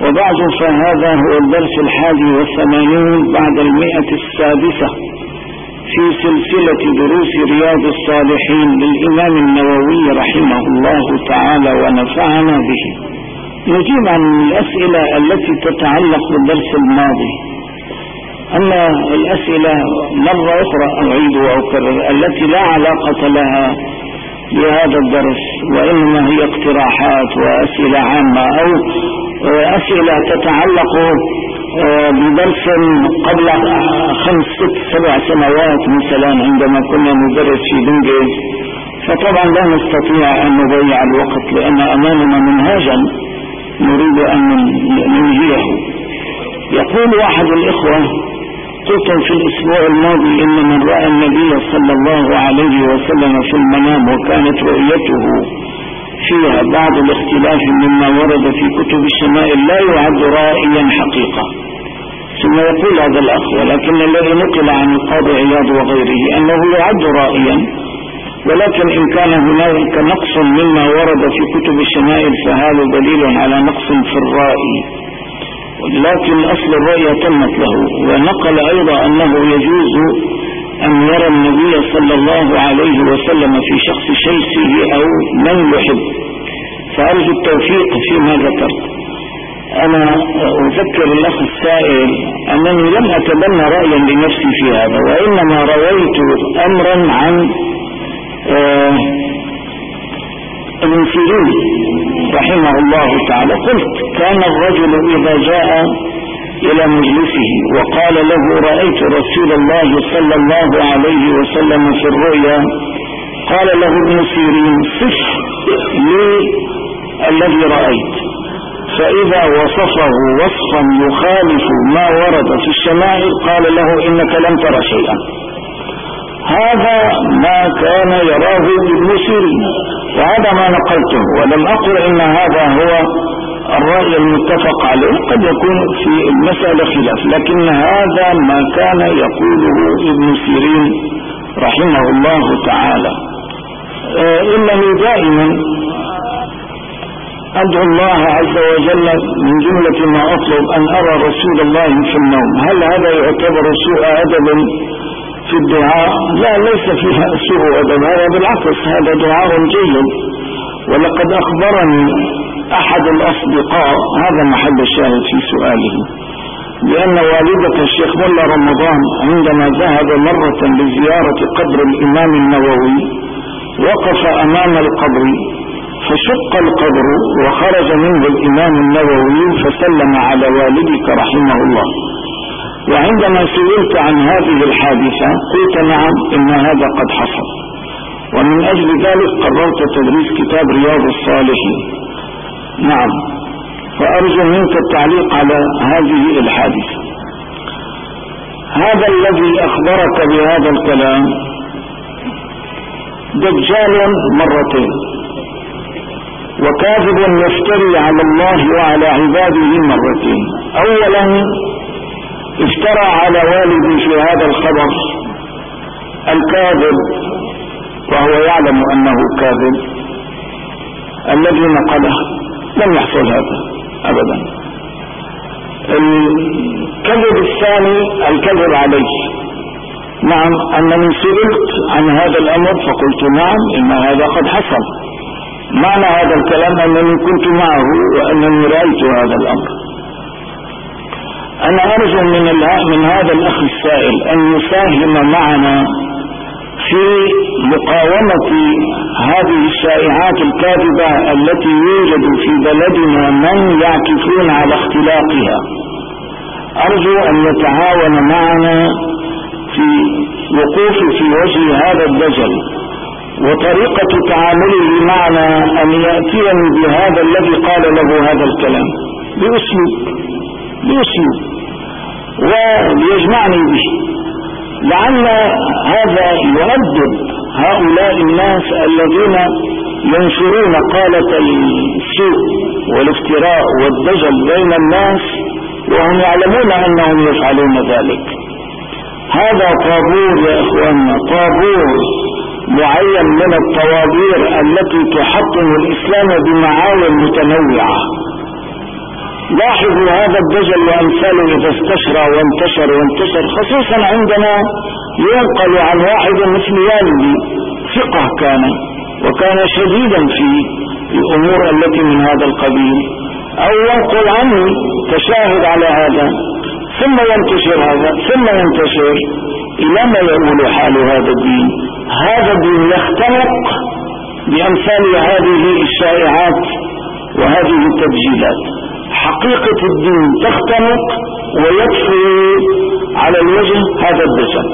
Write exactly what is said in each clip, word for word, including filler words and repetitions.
وبعد، فهذا هو الدرس الحادي والثمانين بعد المئة السادسة في سلسلة دروس رياض الصالحين للإمام النووي رحمه الله تعالى ونفعنا به. نجيب عن الأسئلة التي تتعلق بالدرس الماضي. أما الأسئلة مرة أخرى أعيد وأكرر التي لا علاقة لها بهذا الدرس، وإنما هي اقتراحات وأسئلة عامة أو أسئلة تتعلق بدرس قبل خمس ست سبع سنوات مثلا عندما كنا ندرس في بنجز، فطبعا لا نستطيع أن نضيع الوقت لأن أمامنا منهاجا نريد أن ننهيه. يقول واحد الإخوة: قلتم في الأسبوع الماضي إن من رأى النبي صلى الله عليه وسلم في المنام وكانت رؤيته فيها بعض الاختلاف مما ورد في كتب الشمائل لا يعد رائيا حقيقة. ثم يقول هذا الأخ: ولكن الذي نقل عن القاضي عياض وغيره أنه يعد رائيا، ولكن إن كان هناك نقص مما ورد في كتب الشمائل فهذا دليل على نقص في الرائي، لكن أصل الرؤية تمت له. ونقل أيضا أنه يجوز أن يرى النبي صلى الله عليه وسلم في شخص شيخه أو من يحب، فأرجو التوفيق فيما ذكرت. أنا أذكر الأخ السائل أنني لم أتبنى رأيا لنفسي في هذا، وإنما رويت أمرا عن آه ابن سيرين رحمه الله تعالى. قلت: كان الرجل إذا جاء إلى مجلسه وقال له: رأيت رسول الله صلى الله عليه وسلم في الرؤيا، قال له ابن سيرين: صف لي الذي رأيت، فإذا وصفه وصفا يخالف ما ورد في الشمائل قال له: إنك لم ترى شيئا. هذا ما كان يراه ابن سيرين، وهذا ما نقلته، ولم أقل إن هذا هو الرأي المتفق عليه، قد يكون في المسألة خلاف، لكن هذا ما كان يقوله ابن سيرين رحمه الله تعالى. آه إنني دائما أدعو الله عز وجل من جملة ما أطلب أن أرى رسول الله في النوم. هل هذا يعتبر سوء أدب في الدعاء؟ لا، ليس فيها سوء أدب، هذا بالعكس هذا دعاء جيد. ولقد أخبرني أحد الأصدقاء، هذا محل الشاهد في سؤاله، لأن والدة الشيخ ملا رمضان عندما ذهب مرة لزيارة قبر الإمام النووي وقف أمام القبر فشق القبر وخرج منه الإمام النووي فسلم على والدك رحمه الله. وعندما سئلت عن هذه الحادثة قلت: نعم، إن هذا قد حصل، ومن أجل ذلك قررت تدريس كتاب رياض الصالحين. نعم، فأرجو منك التعليق على هذه الحادثة. هذا الذي أخبرك بهذا الكلام دجال مرتين، وكاذب يفتري على الله وعلى عباده مرتين. أولا افترى على والدي في هذا الخبر الكاذب وهو يعلم أنه كاذب الذي نقله، لم يحصل هذا أبدا. الكذب الثاني الكذب عليه. نعم، أنني سئلت عن هذا الأمر فقلت: نعم، إن هذا قد حصل. معنى هذا الكلام أنني كنت معه وأنني رأيت هذا الأمر. أنا أرجو من, من هذا الأخ السائل أن يساهم معنا في مقاومة هذه الشائعات الكاذبة التي يوجد في بلدنا من يعكفون على اختلاقها. أرجو أن يتعاون معنا في وقوف في وجه هذا الدجل، وطريقة تعامله معنا أن يأتيني بهذا الذي قال له هذا الكلام بأسلوب بأسلوب وليجمعني به، لعل هذا يؤدب هؤلاء الناس الذين ينشرون قالة السوء والافتراء والدجل بين الناس وهم يعلمون أنهم يفعلون ذلك. هذا طابور يا إخواننا، طابور معين من الطوابير التي تحطم الإسلام بمعاول متنوعة. لاحظوا هذا الدجل وأمثاله إذا استشرى وانتشر وانتشر، خصوصا عندنا ينقل عن واحد مثل يالدي ثقة كان وكان شديدا في الأمور التي من هذا القبيل، أو ينقل عنه تشاهد على هذا ثم ينتشر هذا ثم ينتشر، إلى ما يقول حال هذا الدين؟ هذا الدين يختلق بأمثال هذه الشائعات وهذه التبجيلات. حقيقة الدين تختلق ويكفي على الوجه هذا الدجل.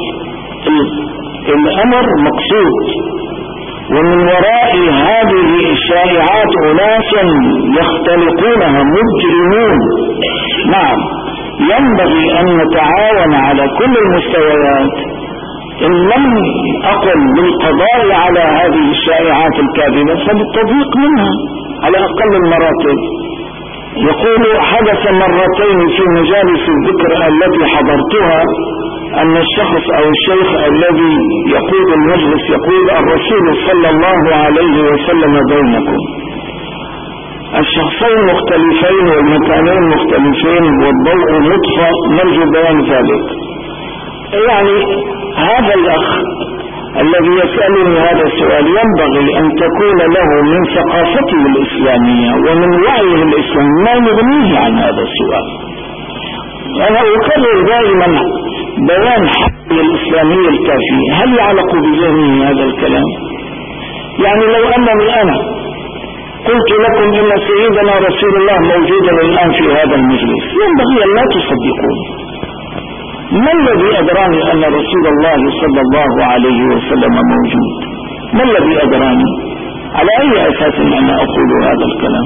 الأمر مقصود، ومن وراء هذه الشائعات أناس يختلقونها مجرمون. نعم، ينبغي أن نتعاون على كل المستويات، إن لم أقل بالقضاء على هذه الشائعات الكاذبة فبالتضييق منها على أقل المراتب. يقول حدث مرتين في مجالس الذكر التي حضرتها أن الشخص أو الشيخ الذي يقود المجلس يقول الرسول صلى الله عليه وسلم بينكم. الشخصين مختلفين والمكانين مختلفين والضوء مطفى، نرجو بيان ذلك. يعني هذا الأخ الذي يسألني هذا السؤال ينبغي أن تكون له من ثقافته الإسلامية ومن وعيه الإسلامي ما يغنيه عن هذا السؤال. أنا أكرر دائما بيان حقه الإسلامي الكافي. هل يعلق بذهنه هذا الكلام؟ يعني لو أنني أنا قلت لكم إن سيدنا رسول الله موجودا الآن في هذا المجلس، ينبغي أن لا تصدقون. ما الذي أدراني أن رسول الله صلى الله عليه وسلم موجود؟ ما الذي أدراني؟ على أي أساس أنا أقول هذا الكلام؟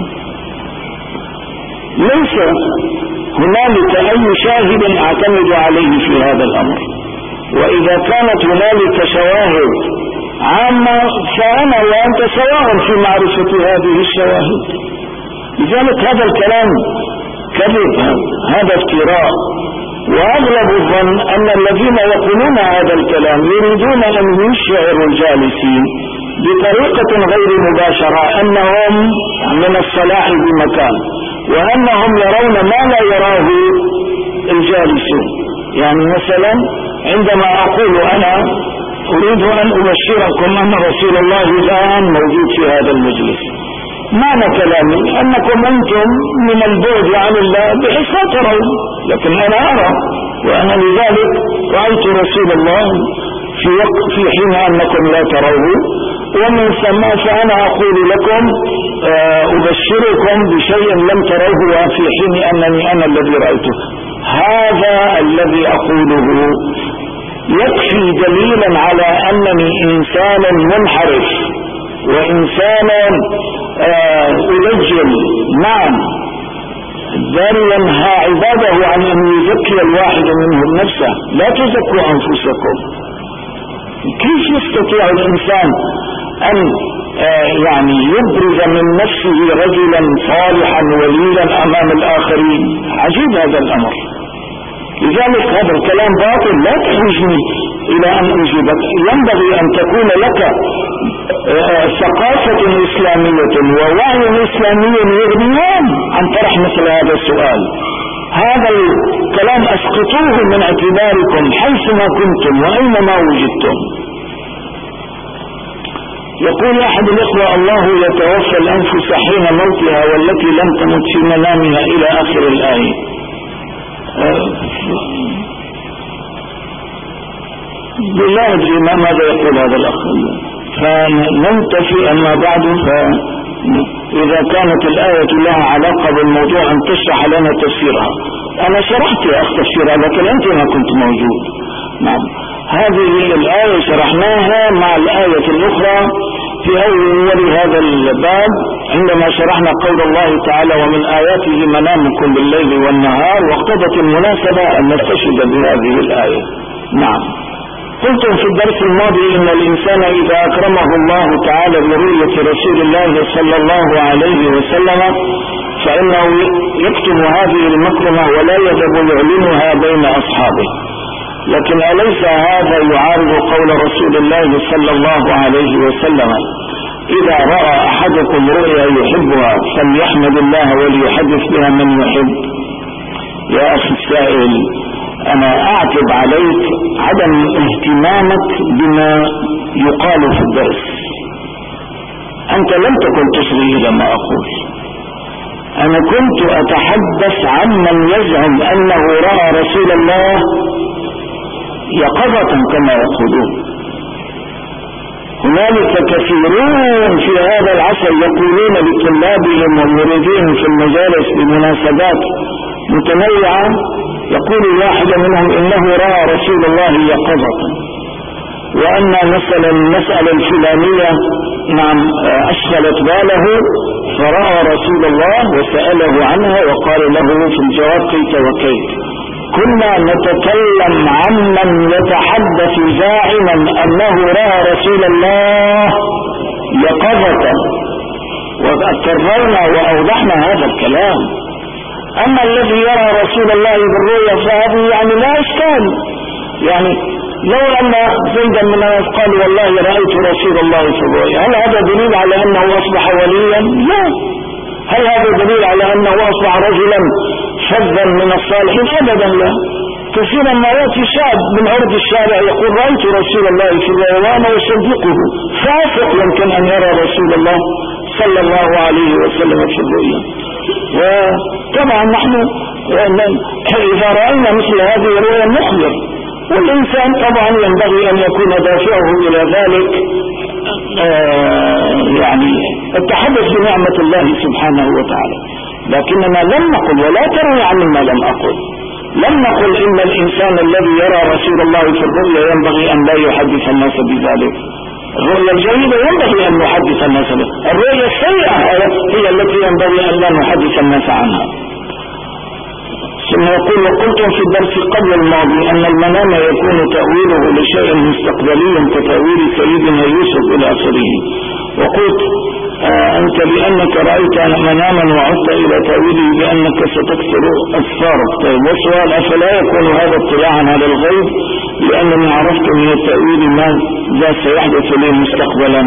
ليس هنالك أي شاهد أعتمد عليه في هذا الأمر، وإذا كانت هنالك شواهد عامة فأنا وأنت سواء في معرفة هذه الشواهد. لذلك هذا الكلام كذب، هذا افتراء. وأغلب الظن أن الذين يقولون هذا الكلام يريدون أن يشعروا الجالسين بطريقة غير مباشرة أنهم من الصلاح بمكان، وأنهم يرون ما لا يراه الجالسون. يعني مثلا عندما أقول أنا أريد أن أبشركم أن رسول الله الآن موجود في هذا المجلس، معنى كلامي أنكم أنتم من البعد عن الله بحيث لا ترون، لكن أنا أرى، وأنا لذلك رأيت رسول الله في وقت في حين أنكم لا تروه، ومن ثم فأنا أقول لكم أبشركم بشيء لم تروه وفي حين أنني أنا الذي رأيته. هذا الذي أقوله يكفي دليلا على أنني إنسان منحرف وإنسان ألجل. نعم، الدار ينهى عباده عن أن يزكي الواحد منهم نفسه، لا تزكوا أنفسكم. كيف يستطيع الإنسان أن يعني يبرز من نفسه رجلا صالحا وليا أمام الآخرين؟ عجيب هذا الأمر. لذلك هذا الكلام باطل، لا تحرجني إلى أن أجيبك. ينبغي أن تكون لك ثقافة إسلامية ووعي إسلامي يغنيان عن طرح مثل هذا السؤال. هذا الكلام أسقطوه من اعتباركم حيثما كنتم وأينما وجدتم. يقول أحد الإخوة الله يتوفى الأنفس حين موتها والتي لم تمت في منامها إلى آخر الآية. لا أدري ما ماذا يقول هذا الأخ، فننتفي أما بعد. فإذا كانت الآية لها علاقة بالموضوع أن تشرح لنا تفسيرها. أنا شرحت يا أخ تفسيرها لكن أنت ما كنت موجود. نعم، هذه الآية شرحناها مع الآية الأخرى في أول هذا الباب عندما شرحنا قول الله تعالى ومن آياته منامكم بالليل والنهار، واقتضت المناسبة أن نستشهد بهذه الآية. نعم، قلتم في الدرس الماضي إن الإنسان إذا أكرمه الله تعالى برؤية رسول الله صلى الله عليه وسلم فإنه يكتم هذه المكرمة ولا يجب يعلنها بين أصحابه. لكن أليس هذا يعارض قول رسول الله صلى الله عليه وسلم إذا رأى أحدكم رؤيا يحبها فليحمد الله وليحدث بها من يحب. يا أخي السائل، أنا أعتب عليك عدم اهتمامك بما يقال في الدرس. أنت لم تكن تصغي إلى ما أقول. أنا كنت أتحدث عن من يزعم أنه رأى رسول الله يقظة كما يقولون. هنالك كثيرون في هذا العصر يقولون لطلابهم ومريديهم في المجالس بمناسبات متنوعة، يقول واحد منهم إنه رأى رسول الله يقظة، وأن مثلا المسألة الفلانية نعم أشغلت باله فرأى رسول الله وسأله عنها وقال له في الجواب كيف وكيف. كنا نتكلم عمن يتحدث زاعما أنه رأى رسول الله يقظة، وكررنا وأوضحنا هذا الكلام. أما الذي يرى رسول الله بالرؤيا فهذه يعني لا إشكال. يعني لو أن زيدا من الناس قال والله رأيت رسول الله في الرؤيا، هل هذا دليل على أنه أصبح وليا؟ لا. هل هذا دليل على أنه أصبح رجلا فذا من الصالحين؟ أبدا لا. كثيرا ما يأتي شاب من عرض الشارع يقول رأيت رسول الله في الرؤيا وأنا أصدقه. فاسق يمكن أن يرى رسول الله صلى الله عليه وسلم في الرؤيا. وطبعا نحن إذا رأينا مثل هذه الرؤيا نخبر، والإنسان طبعا ينبغي أن يكون دافعه إلى ذلك آه يعني التحدث بنعمة الله سبحانه وتعالى. لكننا لم نقل، ولا تروي عن ما لم أقل، لم نقل إن الإنسان الذي يرى رسول الله في الرؤيا ينبغي أن لا يحدث الناس بذلك. الرؤيا الجيدة ينبغي أن نحدث الناس بها، الرؤيا السيئة هي التي ينبغي أن لا نحدث الناس عنها. ثم يقول وقلتم في الدرس قبل الماضي أن المنام يكون تأويله لشيء مستقبلي كتأويل سيدنا يوسف إلى آخره. وقلت آه أنت بأنك رأيت مناما وعدت إلى تأويله بأنك ستكسر أسفارك. طيب والسؤال أفلا يكون هذا اطلاعا على الغيب لأنني عرفت من التأويل ماذا سيحدث لي مستقبلا؟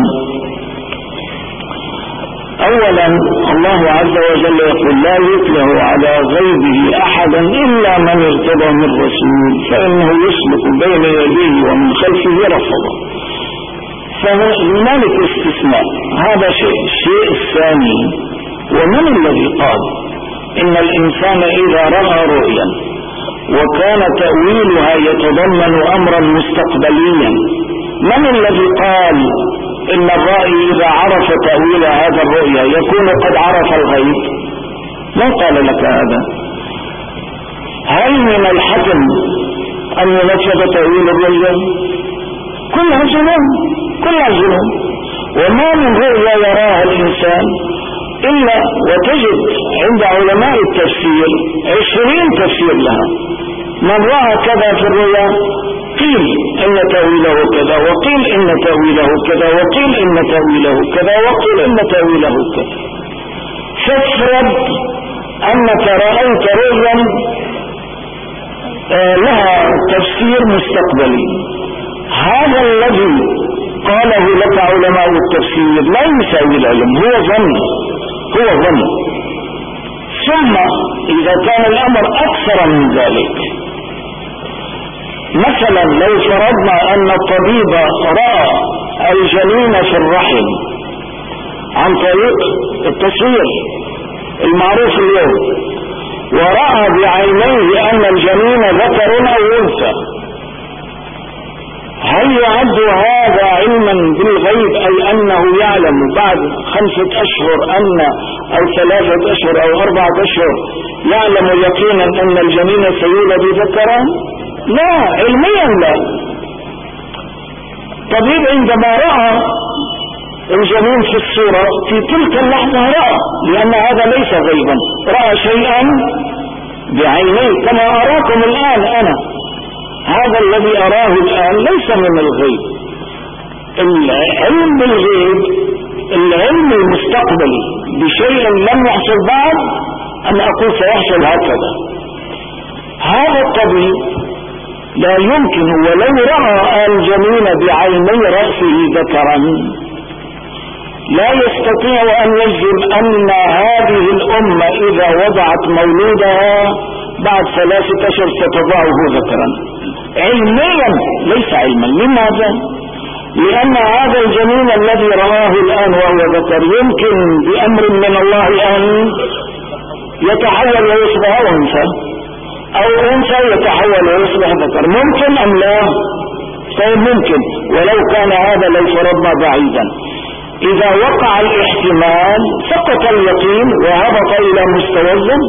أولا الله عز وجل يقول لا يطلع على غيبه أحدا إلا من ارتضى من رسول فإنه يسلك بين يديه ومن خلفه رصدا. فهنالك استثناء، هذا شيء. الشيء الثاني، ومن الذي قال إن الإنسان إذا رأى رؤيا وكان تأويلها يتضمن أمرا مستقبليا، من الذي قال إن الرأي إذا عرف تأويل هذا الرؤيا يكون قد عرف الغيب؟ من قال لك هذا؟ هل من الحكم أن ينفذ تأويل الرؤيا؟ كلها جنون، كلها جنون. وما من رؤيا يراها الإنسان إلا وتجد عند علماء التفسير عشرين تفسير لها. من رأى كذا في الرؤيا قيل إن تأويله كذا، وقيل إن تأويله كذا، وقيل إن تأويله كذا، وقيل إن تأويله كذا. فافرض أنك رأيت رؤيا لها تفسير مستقبلي، هذا الذي قاله لك علماء التفسير لا يساوي العلم، هو ظن، هو ظن. ثم إذا كان الأمر أكثر من ذلك، مثلا لو فرضنا أن الطبيب رأى الجنين في الرحم عن طريق التصوير المعروف اليوم، ورأى بعينيه أن الجنين ذكر أو أنثى، هل يعد هذا علما بالغيب أي أنه يعلم بعد خمسة أشهر أن أو ثلاثة أشهر أو أربعة أشهر يعلم يقينا أن الجنين سيولد ذكرا؟ لا، علميا لا. طبيب عندما رأى الجنين في الصورة في تلك اللحظة رأى، لأن هذا ليس غيبا، رأى شيئا بعينيه كما أراكم الآن أنا. هذا الذي أراه الآن ليس من الغيب. العلم بالغيب العلم المستقبلي بشيء لم يحصل بعد، أن أقول سيحصل هكذا. هذا الطبيب لا يمكن ولو رأى الجنين بعيني رأسه ذكرا لا يستطيع أن يجزم أن هذه الأمة إذا وضعت مولودها بعد ثلاثة أشهر ستضعه ذكرا علميا، ليس علما. لماذا؟ لأن هذا الجنين الذي رآه الآن وهو ذكر يمكن بأمر من الله أن يتحول ويصبح أنثى، أو أنثى يتحول ويصبح ذكر، ممكن أم لا؟ طيب ممكن، ولو كان هذا لو فرضنا بعيدا. إذا وقع الاحتمال سقط اليقين وهبط إلى مستوى الظن،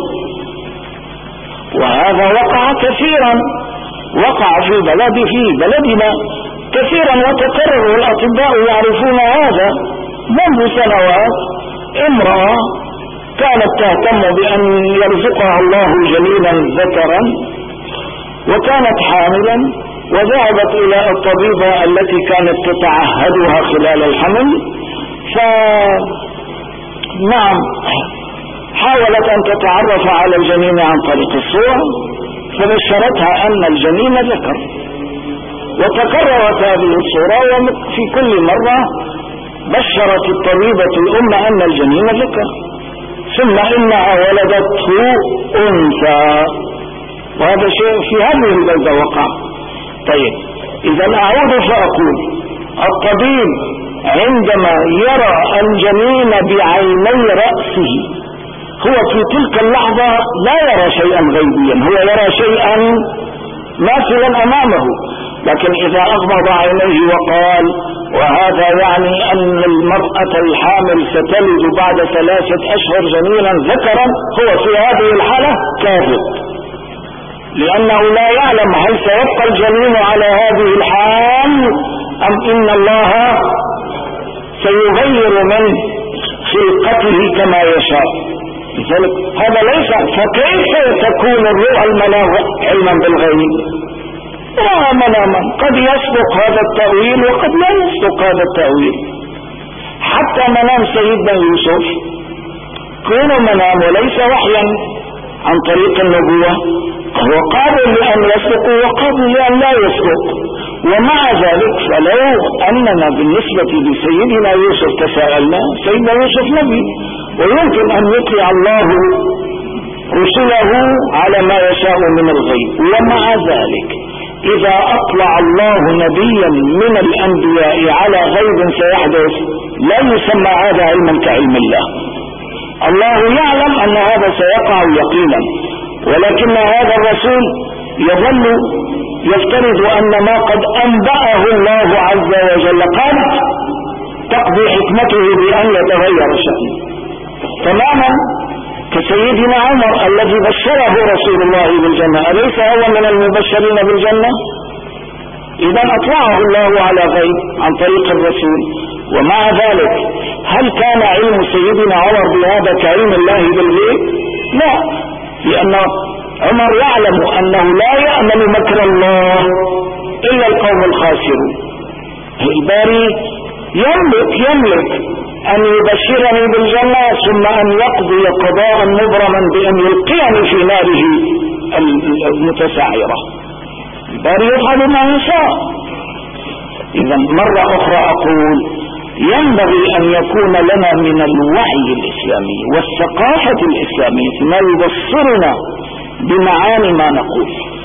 وهذا وقع كثيرا، وقع في بلد في بلدنا كثيرا وتكرر، والأطباء يعرفون هذا منذ سنوات. امرأة كانت تهتم بأن يرزقها الله جنينا ذكرا وكانت حاملا، وذهبت إلى الطبيبة التي كانت تتعهدها خلال الحمل، فنعم حاولت أن تتعرف على الجنين عن طريق الصور، فبشرتها أن الجنين ذكر، وتكررت هذه الصورة، وفي كل مرة بشرت الطبيبة الأم أن الجنين ذكر، ثم إنها ولدته أنثى، وهذا شيء في هذه البلدة وقع. طيب إذا أعود فأقول الطبيب عندما يرى الجنين بعيني رأسه هو في تلك اللحظة لا يرى شيئا غيبيا، هو يرى شيئا ماثلا أمامه. لكن إذا أغمض عينيه وقال وهذا يعني أن المرأة الحامل ستلد بعد ثلاثة أشهر جنينا ذكرا، هو في هذه الحالة كاذب، لأنه لا يعلم هل سيبقى الجنين على هذه الحال أم إن الله سيغير من خلقته كما يشاء. لذلك هذا ليس، فكيف تكون الرؤى المنام علما بالغيب؟ لا مناما، قد يصدق هذا التأويل وقد لا يصدق هذا التأويل. حتى منام سيدنا يوسف كونه منام وليس وحيا عن طريق النبوة، هو قابل لأن يصدق وقابل لأن لا يصدق. ومع ذلك فلو أننا بالنسبة لسيدنا يوسف تساءلنا، سيدنا يوسف نبي ويمكن أن يطلع الله رسله على ما يشاء من الغيب، ومع ذلك إذا أطلع الله نبيا من الأنبياء على غيب سيحدث لا يسمى هذا علما كعلم الله. الله يعلم أن هذا سيقع يقينا، ولكن هذا الرسول يظل يفترض أن ما قد أنبأه الله عز وجل قد تقضي حكمته بأن يتغير شأنه، تماما كسيدنا عمر الذي بشره رسول الله بالجنة، أليس هو من المبشرين بالجنة؟ إذا أطلعه الله على غيب عن طريق الرسول. ومع ذلك هل كان علم سيدنا عمر بهذا كعلم الله بالغيب؟ لا، لأن عمر يعلم أنه لا يأمن مكر الله إلا القوم الخاسرون. الباري يملك يملك أن يبشرني بالجنة ثم أن يقضي قضاء مبرما بأن يلقيني في ناره المتسعرة. الباري يفعل ما يشاء. إذا مرة أخرى أقول ينبغي أن يكون لنا من الوعي الإسلامي والثقافة الإسلامية ما يبصرنا بمعاني ما نقول.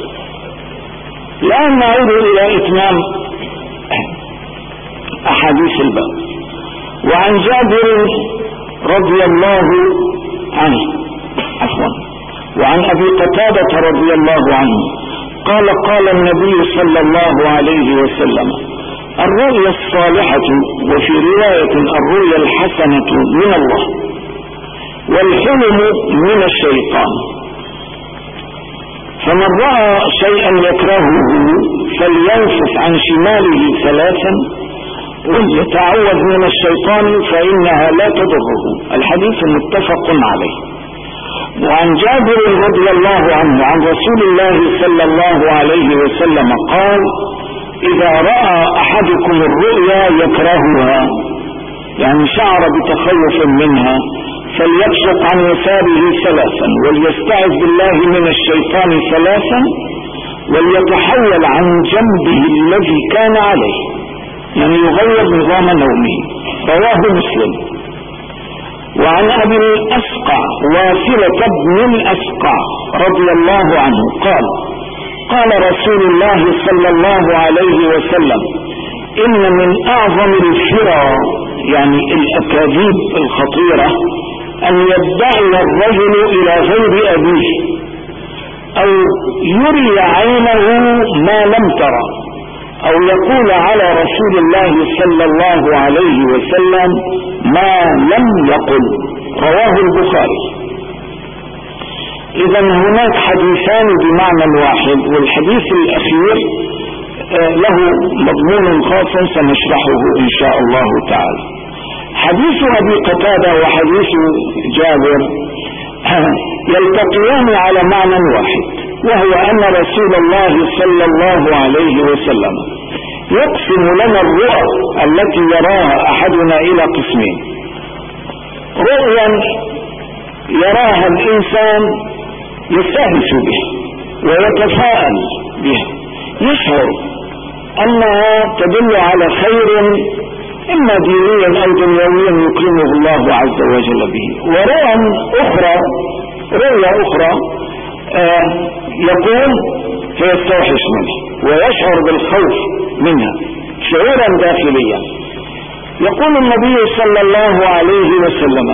الآن نعود إلى إتمام أحاديث الباب. وعن جابر رضي الله عنه عفوا وعن أبي قتادة رضي الله عنه قال قال النبي صلى الله عليه وسلم الرؤيا الصالحة، وفي رواية الرؤيا الحسنة من الله، والحلم من الشيطان، فمن رأى شيئا يكرهه فلينفث عن شماله ثلاثا وليتعوذ من الشيطان فإنها لا تضره. الحديث متفق عليه. وعن جابر رضي الله عنه عن رسول الله صلى الله عليه وسلم قال إذا رأى أحدكم الرؤيا يكرهها، يعني شعر بتخوف منها، فليبصق عن يساره ثلاثا وليستعذ بالله من الشيطان ثلاثا وليتحول عن جنبه الذي كان عليه، يعني يغير نظام نومه. رواه مسلم. وعن أبي الأسقع واصلة بن الأسقع رضي الله عنه قال قال رسول الله صلى الله عليه وسلم إن من أعظم الفرى يعني الأكاذيب الخطيرة أن يدعي الرجل إلى غير أبيه أو يري عينه ما لم ترى أو يقول على رسول الله صلى الله عليه وسلم ما لم يقل. رواه البخاري. إذا هناك حديثان بمعنى واحد، والحديث الأخير له مضمون خاص سنشرحه إن شاء الله تعالى. حديث أبي قتادة وحديث جابر يلتقيان على معنى واحد، وهو أن رسول الله صلى الله عليه وسلم يقسم لنا الرؤى التي يراها أحدنا إلى قسمين: رؤيا يراها الإنسان يستهلس بها ويتفاءل بها، يشعر أنها تدل على خير إما دينيا أو دنيويا يكرمه الله عز وجل به. ورؤى أخرى رؤيا أخرى آه يقول فيستوحش منها ويشعر بالخوف منها شعورا داخليا. يقول النبي صلى الله عليه وسلم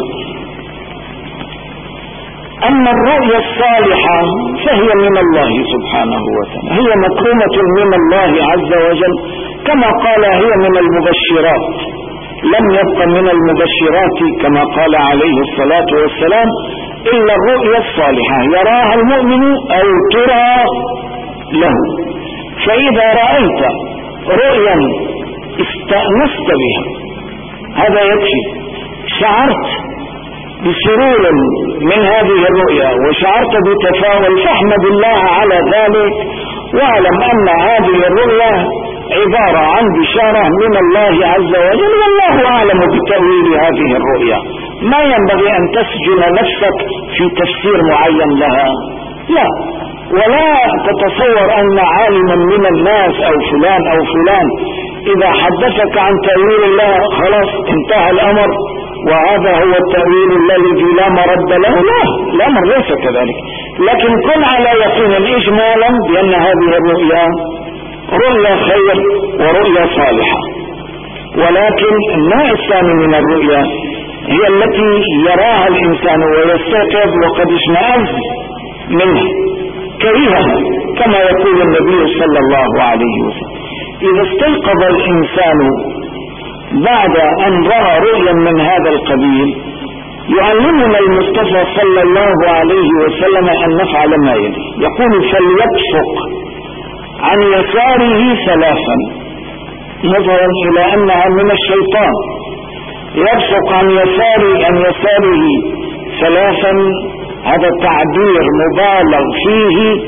أن الرؤيا الصالحة فهي من الله سبحانه وتعالى، هي مكرمة من الله عز وجل، كما قال هي من المبشرات، لم يبق من المبشرات كما قال عليه الصلاة والسلام إلا الرؤيا الصالحة يراها المؤمن أو ترى له. فإذا رأيت رؤيا استأنست بها هذا يكفي، شعرت بسرور من هذه الرؤيا وشعرت بتفاؤل، فاحمد الله على ذلك، واعلم أن هذه الرؤيا عبارة عن بشارة من الله عز وجل، والله أعلم بتأويل هذه الرؤيا. ما ينبغي أن تسجن نفسك في تفسير معين لها، لا، ولا تتصور أن عالما من الناس أو فلان أو فلان إذا حدثك عن تأويل الله خلاص انتهى الأمر وهذا هو التأويل الذي لا مرد له. لا، الأمر ليس كذلك، لكن كن على يقين إجمالا بأن هذه الرؤيا رؤيا خير ورؤيا صالحة. ولكن النوع الثاني من الرؤيا هي التي يراها الإنسان ويستيقظ وقد اشمئز منها كريهها، كما يقول النبي صلى الله عليه وسلم: إذا استيقظ الإنسان بعد أن رأى رؤيا من هذا القبيل يعلمنا المصطفى صلى الله عليه وسلم أن نفعل ما يلي. يقول: فليبصق عن يساره ثلاثا، نظرا إلى أنها من الشيطان. يبصق عن يساره عن يساره ثلاثا، هذا تعبير مبالغ فيه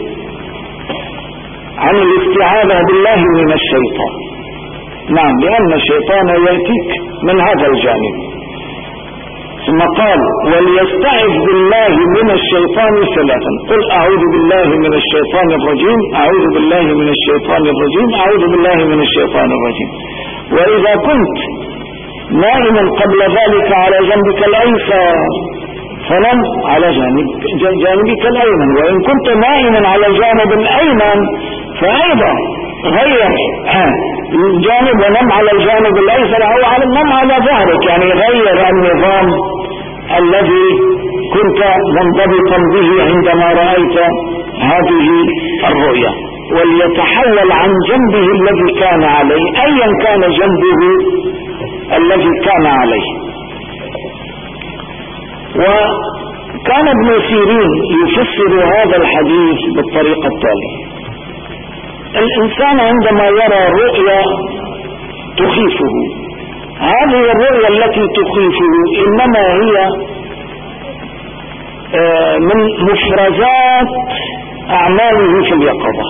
عن الاستعاذة بالله من الشيطان. نعم، لأن الشيطان يأتيك من هذا الجانب. ثم قال: وليستعذ بالله من الشيطان ثلاثا، قل أعوذ بالله من الشيطان الرجيم، أعوذ بالله من الشيطان الرجيم، أعوذ بالله من الشيطان الرجيم. وإذا كنت نائما قبل ذلك على جنبك الأيسر فنم على جانب جانبك الأيمن، وإن كنت نائما على الجانب الأيمن فأيضا غير الجانب ونم على الجانب الأيسر أو على نم على ظهرك، يعني غير النظام الذي كنت منضبطا به عندما رأيت هذه الرؤيا. وليتحول عن جنبه الذي كان عليه، أيا كان جنبه الذي كان عليه. وكان ابن سيرين يفسر هذا الحديث بالطريقة التالية: الإنسان عندما يرى رؤيا تخيفه، هذه الرؤيا التي تخيفه إنما هي من مفرزات أعماله في اليقظة،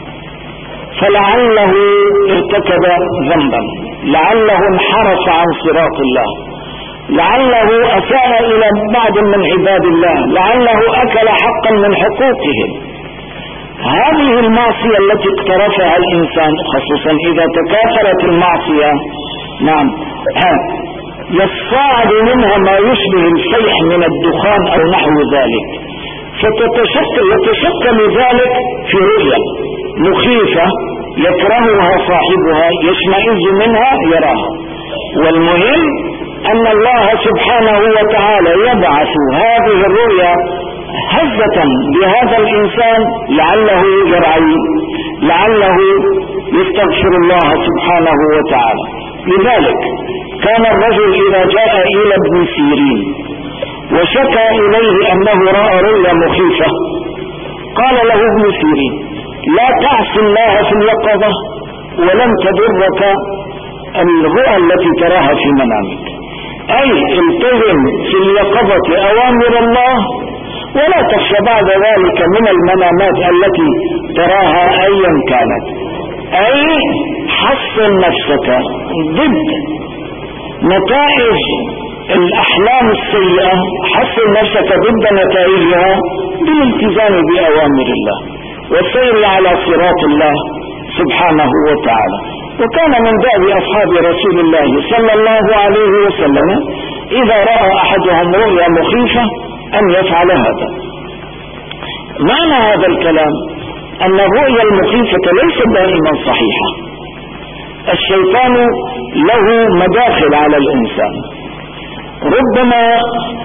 فلعله ارتكب ذنبا، لعله انحرف عن صراط الله، لعله أساء إلى بعض من عباد الله، لعله أكل حقا من حقوقهم. هذه المعصية التي اقترفها الإنسان، خصوصا إذا تكاثرت المعصية، نعم، يصعد منها ما يشبه الفيح من الدخان أو نحو ذلك، فتتشكل يتشكل ذلك في رؤيا مخيفة يكرهها صاحبها، يشمئز منها يراها. والمهم أن الله سبحانه وتعالى يبعث هذه الرؤيا هزة بهذا الإنسان لعله يرعي، لعله يستغفر الله سبحانه وتعالى. لذلك كان الرجل إذا جاء إلى ابن سيرين وشكى إليه أنه رأى رؤيا مخيفة، قال له ابن سيرين: لا تعصي الله في اليقظة ولن تضرك الرؤى التي تراها في منامك، أي التزم في اليقظة أوامر الله ولا تخشى بعد ذلك من المنامات التي تراها أيا كانت، أي حصن نفسك ضد نتائج الأحلام السيئة، حصن نفسك ضد نتائجها بالالتزام بأوامر الله والسير على صراط الله سبحانه وتعالى. وكان من دأب أصحاب رسول الله صلى الله عليه وسلم إذا رأى أحدهم رؤيا مخيفة أن يفعل هذا. معنى هذا الكلام أن الرؤيا المخيفة ليست دائما صحيحة، الشيطان له مداخل على الإنسان. ربما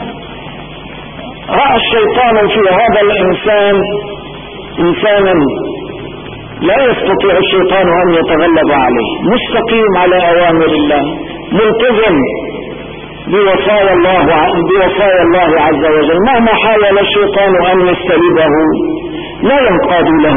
رأى الشيطان في هذا الإنسان إنسانا لا يستطيع الشيطان أن يتغلب عليه، مستقيم على أوامر الله، ملتزم بوصايا الله بوصايا الله عز وجل، مهما حاول الشيطان أن يستلبه لا ينقاد له.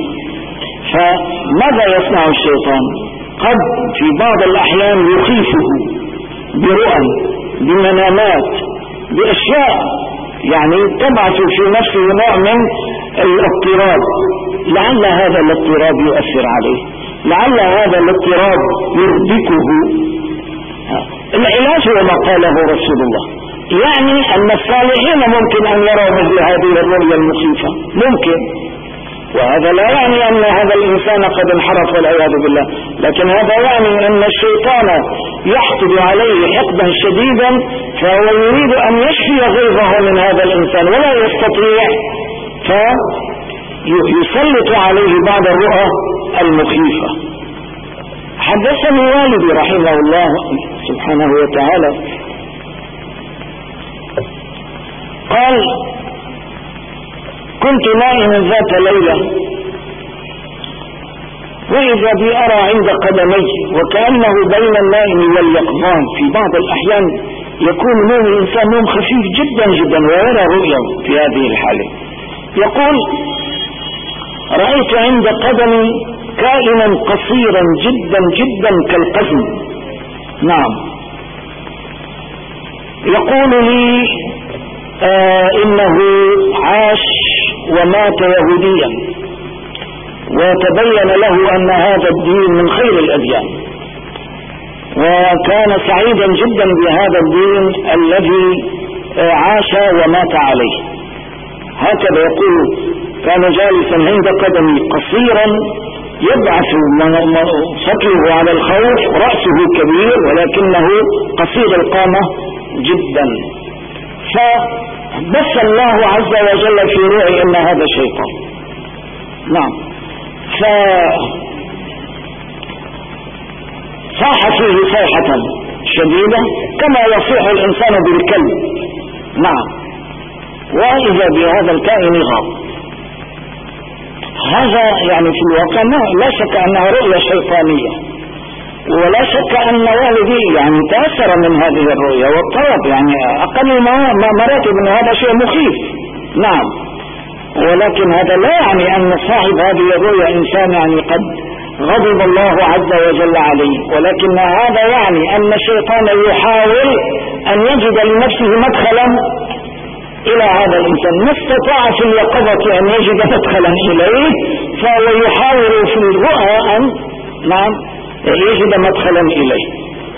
فماذا يصنع الشيطان؟ قد في بعض الأحيان يخيفه برؤى، بمنامات، بأشياء يعني تبعث في نفسه نوع من الاضطراب، لعل هذا الاضطراب يؤثر عليه، لعل هذا الاضطراب يربكه. العلاج هو ما قاله رسول الله، يعني أن الصالحين ممكن أن يروا مثل هذه الرؤيا المخيفة، ممكن، وهذا لا يعني أن هذا الإنسان قد انحرف والعياذ بالله، لكن هذا يعني أن الشيطان يحقد عليه حقدا شديدا، فهو يريد أن يشفي غيظه من هذا الإنسان ولا يستطيع، فيسلط عليه بعض الرؤى المخيفة. حدثني والدي رحمه الله سبحانه وتعالى قال: كنت نائما ذات ليلة وإذا بي أرى عند قدمي وكأنه بين النائم واليقظان. في بعض الأحيان يكون نوم الإنسان نوم خفيف جدا جدا ويرى رؤيا في هذه الحالة. يقول: رأيت عند قدمي كائنا قصيرا جدا جدا كالقزم. نعم. يقول لي آه إنه عاش ومات يهوديا، وتبين له أن هذا الدين من خير الأديان، وكان سعيدا جدا بهذا الدين الذي آه عاش ومات عليه. هكذا يقول: كان جالسا عند قدمي قصيرا يبعث سطله على الخوف، رأسه كبير ولكنه قصير القامة جدا. فبث الله عز وجل في روعي ان هذا شيطان. نعم. فصاح فيه صيحة شديدة كما يصيح الانسان بالكلب. نعم. واذا بهذا الكائن غاب. هذا يعني في الواقع لا شك انها رؤية شيطانية، ولا شك أن والدي يعني تأثر من هذه الرؤيا والطلب، يعني أقل ما مراتب من هذا شيء مخيف. نعم. ولكن هذا لا يعني أن صاحب هذه الرؤيا إنسان يعني قد غضب الله عز وجل عليه، ولكن هذا يعني أن الشيطان يحاول أن يجد لنفسه مدخلا إلى هذا الإنسان، ما استطاع في اليقظة أن يجد مدخلا إليه، فهو يحاول في الرؤى أن نعم يجد مدخلا إليه.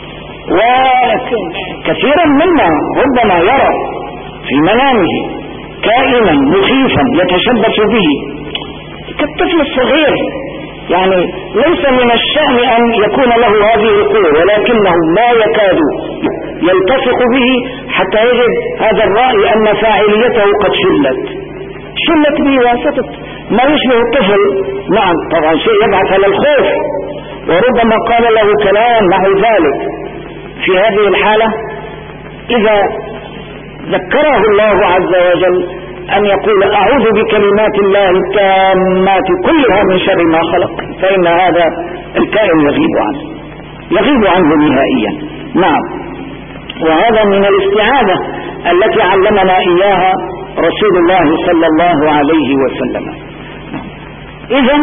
وكثيرا منا ربما يرى في منامه كائنا مخيفا يتشبث به كالطفل الصغير، يعني ليس من الشأن أن يكون له هذه القوة، ولكنه لا يكاد يلتصق به حتى يجد هذا الرأي أن فاعليته قد شلت شلت بواسطة ما يشبه الطفل. نعم طبعا شيء يبعث على الخوف، وربما قال له كلام نحو ذلك. في هذه الحالة إذا ذكره الله عز وجل أن يقول أعوذ بكلمات الله التامات كلها من شر ما خلق، فإن هذا الكائن يغيب عنه يغيب عنه نهائيا. نعم، وهذا من الاستعاذة التي علمنا إياها رسول الله صلى الله عليه وسلم. إذن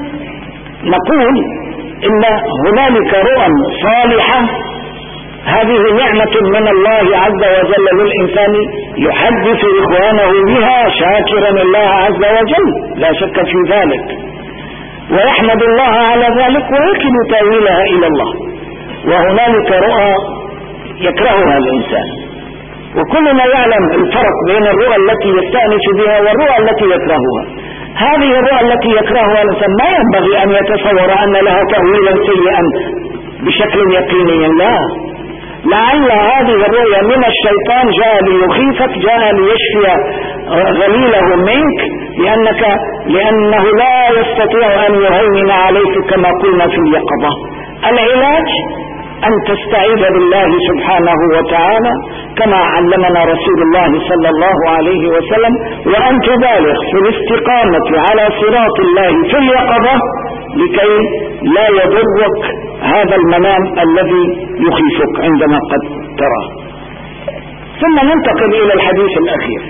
نقول إن هنالك رؤى صالحة، هذه نعمة من الله عز وجل للإنسان يحدث إخوانه بها شاكرا الله عز وجل، لا شك في ذلك، ويحمد الله على ذلك ويكل تأويلها إلى الله. وهنالك رؤى يكرهها الإنسان، وكلنا يعلم الفرق بين الرؤى التي يستأنس بها والرؤى التي يكرهها. هذه الرؤى التي يكرهها الإنسان ما ينبغي أن يتصور أن لها تأويلا سيئا بشكل يقيني، لا، لعل هذه الرؤيا من الشيطان جاء ليخيفك، جاء ليشفي غليله منك، لأنك لأنه لا يستطيع أن يهيمن عليك كما قلنا في اليقظة. العلاج أن تستعيذ بالله سبحانه وتعالى كما علمنا رسول الله صلى الله عليه وسلم، وأن تبالغ في الاستقامة على صراط الله في اليقظة لكي لا يضرك هذا المنام الذي يخيفك عندما قد تراه. ثم ننتقل إلى الحديث الأخير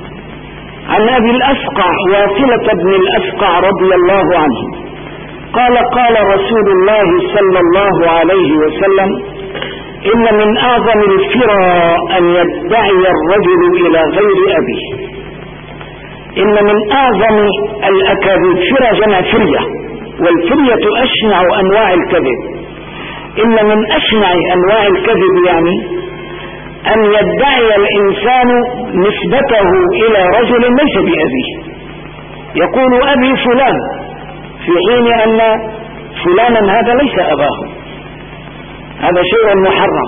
عن أبي الأسقع واصلة بن الأسقع رضي الله عنه قال قال رسول الله صلى الله عليه وسلم إن من أعظم الفرى أن يدعي الرجل إلى غير أبيه. إن من أعظم الأكاذيب، فرى جمع فرية، والفرية أشنع أنواع الكذب. إن من أشنع أنواع الكذب يعني أن يدعي الإنسان نسبته إلى رجل ليس بأبيه، يقول أبي فلان في حين أن فلانا هذا ليس أباه. هذا شيء محرم.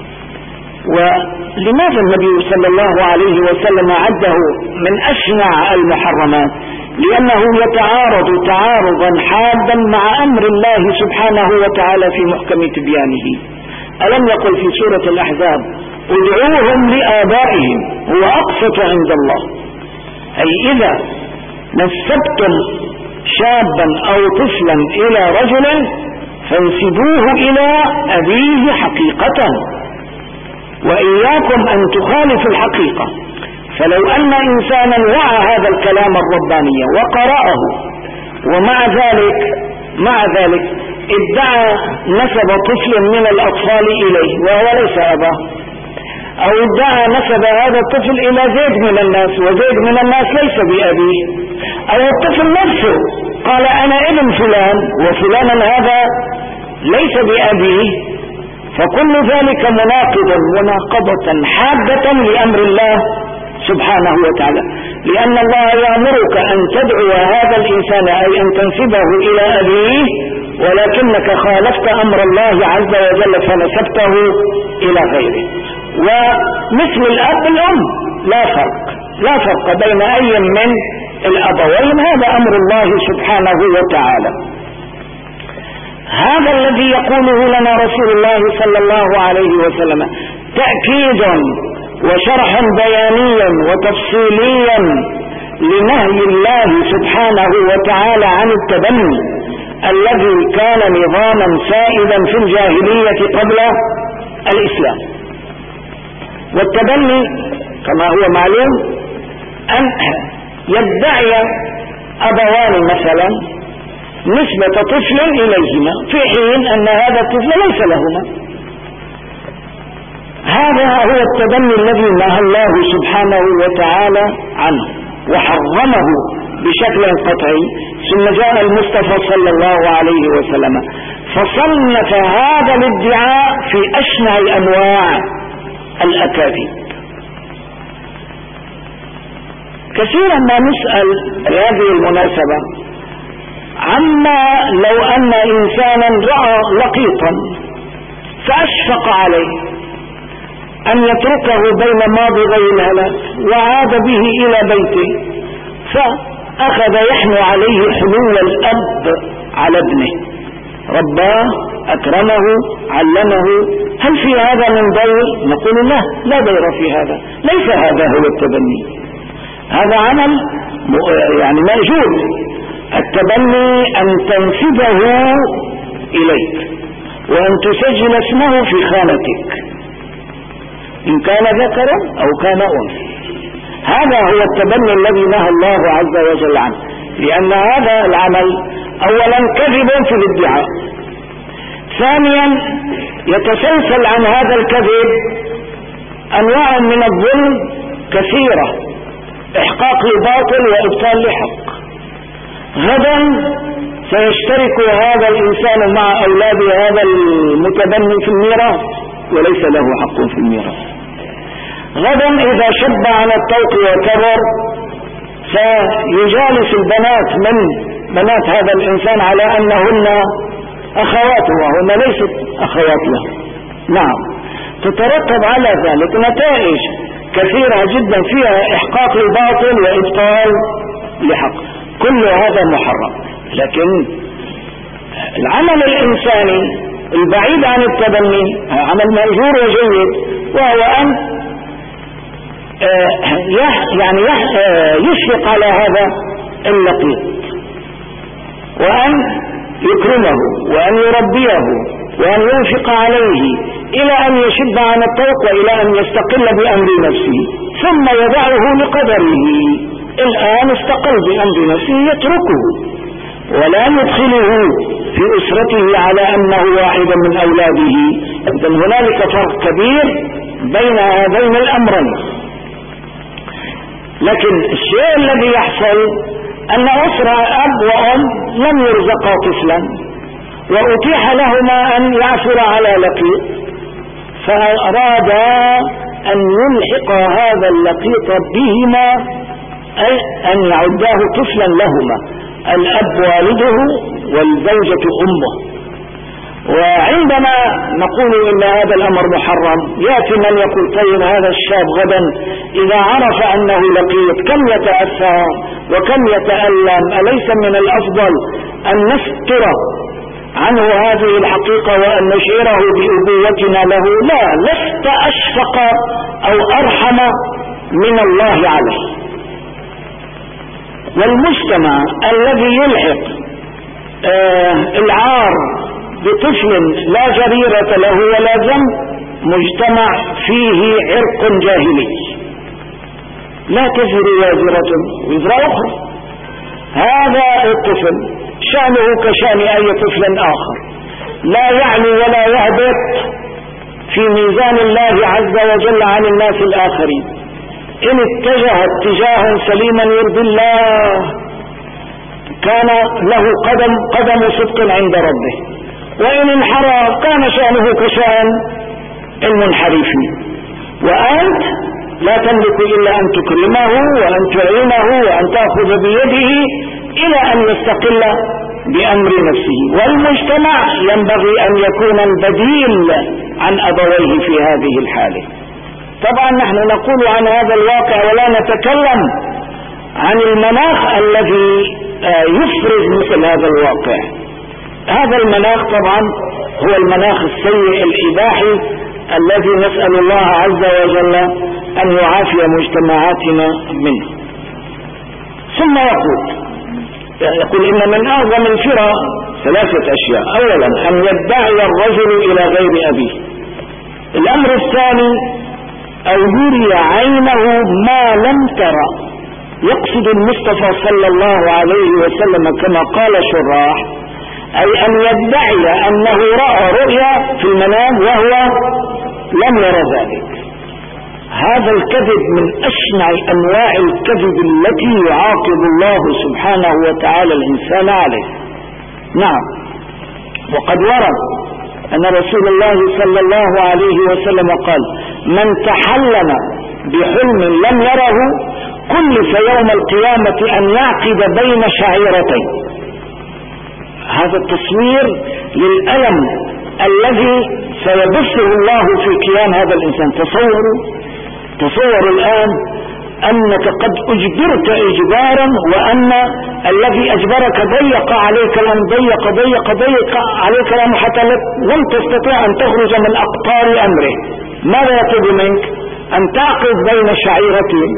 ولماذا النبي صلى الله عليه وسلم عده من أشنع المحرمات؟ لأنه يتعارض تعارضا حادا مع أمر الله سبحانه وتعالى في محكم تبيانه. ألم يقل في سورة الأحزاب ادعوهم لآبائهم هو أقسط عند الله؟ أي إذا نسبتم شابا أو طفلا إلى رجل فانسبوه إلى أبيه حقيقة، وإياكم أن تخالفوا الحقيقة. فلو أن إنسانا وعى هذا الكلام الرباني وقرأه ومع ذلك مع ذلك ادعى نسب طفل من الأطفال إليه وهو ليس أباه، أو ادعى نسب هذا الطفل إلى زيد من الناس وزيد من الناس ليس بأبيه، أو الطفل نفسه قال أنا ابن فلان وفلانا هذا ليس بأبيه، فكل ذلك مناقض مناقضة حادة لأمر الله سبحانه وتعالى. لأن الله يأمرك أن تدعو هذا الإنسان أي أن تنسبه إلى أبيه، ولكنك خالفت أمر الله عز وجل فنسبته إلى غيره. ومثل الأب الأم لا فرق لا فرق بين أي من الأبوين، هذا أمر الله سبحانه وتعالى. هذا الذي يقوله لنا رسول الله صلى الله عليه وسلم تأكيد وشرح بيانيا وتفصيليا لنهي الله سبحانه وتعالى عن التبني الذي كان نظاما سائدا في الجاهلية قبل الإسلام. والتبني كما هو معلوم أن يدعي أبوان مثلا نسبة طفل إليهما في حين أن هذا الطفل ليس لهما. هذا هو التبني الذي نهى الله سبحانه وتعالى عنه وحرمه بشكل قطعي. ثم جاء المصطفى صلى الله عليه وسلم فصنف هذا الادعاء في أشنع أنواع الأكاذيب. كثيرا ما نسأل هذه المناسبة عما لو أن إنسانا رأى لقيطا فأشفق عليه أن يتركه بين ماضغي الهلاك، وعاد به إلى بيته، فأخذ يحنو عليه حنو الأب على ابنه، رباه أكرمه علمه. هل في هذا من ضير؟ نقول لا، لا ضير في هذا، ليس هذا هو التبني، هذا عمل يعني مأجور. التبني أن تنسبه إليك وأن تسجل اسمه في خانتك إن كان ذكرا أو كان أنثى. هذا هو التبني الذي نهى الله عز وجل عنه، لأن هذا العمل أولا كذب في الادعاء، ثانيا يتسلسل عن هذا الكذب أنواع من الظلم كثيرة، إحقاق لباطل وإبطال لحق. غدا سيشترك هذا الإنسان مع أولاد هذا المتبني في الميراث وليس له حق في الميراث. غدا إذا شب عن الطوق وكبر سيجالس البنات من بنات هذا الإنسان على أنهن أخواته وهن ليست أخوات له. نعم، تترتب على ذلك نتائج كثيرة جدا فيها إحقاق لباطل وإبطال لحق، كل هذا محرم. لكن العمل الإنساني البعيد عن التبني عمل مأجور وجيد، وهو أن يعني يشفق على هذا اللقيط وأن يكرمه وأن يربيه وأن ينفق عليه إلى أن يشب عن الطوق وإلى أن يستقل بأمر نفسه، ثم يدعه لقدره. الآن استقل بأمر نفسه يتركه ولا يدخله في أسرته على أنه واحد من أولاده. إذن هنالك فرق كبير بين هذين الأمرين. لكن الشيء الذي يحصل أن أسرة أب وأم لم يرزقا طفلا وأتيح لهما أن يعثر على لقيط، فأراد أن يلحق هذا اللقيط بهما، أي أن يعداه طفلا لهما، الأب والده والزوجة أمه. وعندما نقول إن هذا الأمر محرم يأتي من يقول طيب هذا الشاب غدا إذا عرف أنه لقيط كم يتأثر وكم يتألم، أليس من الأفضل أن نستر عنه هذه الحقيقة وأن نشعره بأبوتنا له؟ لا، لست أشفق أو أرحم من الله عليه. والمجتمع الذي يلحق آه العار بطفل لا جريرة له ولا ذنب مجتمع فيه عرق جاهلي، لا تزر وازرة وزر أخرى. هذا الطفل شأنه كشأن أي طفل آخر، لا يعلو ولا يهبط في ميزان الله عز وجل عن الناس الآخرين. إن اتجه اتجاها سليما يرضي الله كان له قدم قدم صدق عند ربه، وإن انحرف كان شأنه كشأن المنحرفين. وأنت لا تملك إلا أن تكرمه وأن تعينه وأن تأخذ بيده إلى أن يستقل بأمر نفسه. والمجتمع ينبغي أن يكون البديل عن أبويه في هذه الحالة. طبعا نحن نقول عن هذا الواقع ولا نتكلم عن المناخ الذي يفرز مثل هذا الواقع. هذا المناخ طبعا هو المناخ السيء الإباحي الذي نسأل الله عز وجل أن يعافي مجتمعاتنا منه. ثم يقول يقول إن من أعظم الفرى ثلاثة أشياء. أولا أن يدعي الرجل إلى غير أبيه. الأمر الثاني أو يري عينه ما لم ترى. يقصد المصطفى صلى الله عليه وسلم كما قال شراح، أي أن يدعي أنه رأى رؤيا في المنام وهو لم يرى ذلك. هذا الكذب من أشنع أنواع الكذب التي يعاقب الله سبحانه وتعالى الإنسان عليه. نعم، وقد ورد أن رسول الله صلى الله عليه وسلم قال: من تحلم بحلم لم يره كلف يوم القيامة أن يعقد بين شعيرتين. هذا التصوير للألم الذي سيبثه الله في كيان هذا الإنسان. تصوروا تصوروا الآن أنك قد أجبرت إجبارا، وأن الذي أجبرك ضيق عليك الأمر، ضيق ضيق ضيق عليك الأمر حتى لم تستطيع أن تخرج من أقطار أمره. ماذا يطلب منك؟ أن تعقد بين شعيرتين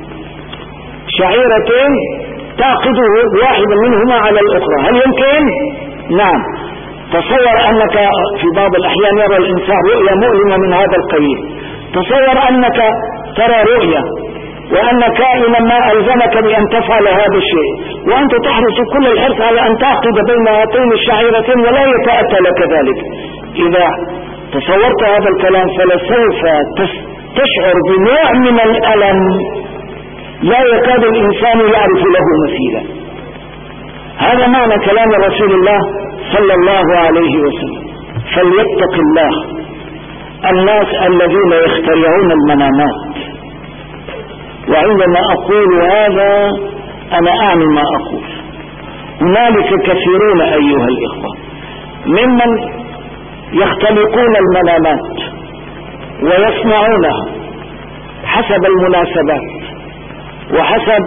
شعيرتين تعقده واحد منهما على الأخرى. هل يمكن؟ نعم. تصور أنك في بعض الأحيان يرى الإنسان رؤيا مؤلمة من هذا القبيل. تصور أنك ترى رؤيا وأن كائنا ما ألزمك بأن تفعل هذا الشيء، وأنت تحرص كل الحرص على أن تعقد بين هاتين الشعيرتين ولا يتأتى لك ذلك. إذا تصورت هذا الكلام فلسوف تشعر بنوع من الألم لا يكاد الإنسان يعرف له مثيلا. هذا معنى كلام رسول الله صلى الله عليه وسلم. فليتق الله الناس الذين يخترعون المنامات. وعندما أقول هذا أنا أعني ما أقول. هنالك كثيرون أيها الإخوة ممن يختلقون المنامات ويصنعونها حسب المناسبات وحسب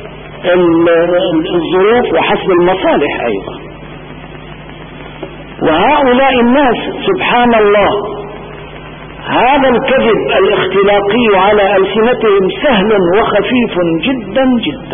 الظروف وحسب المصالح أيضا. وهؤلاء الناس سبحان الله هذا الكذب الاختلاقي على ألسنتهم سهل وخفيف جدا جدا.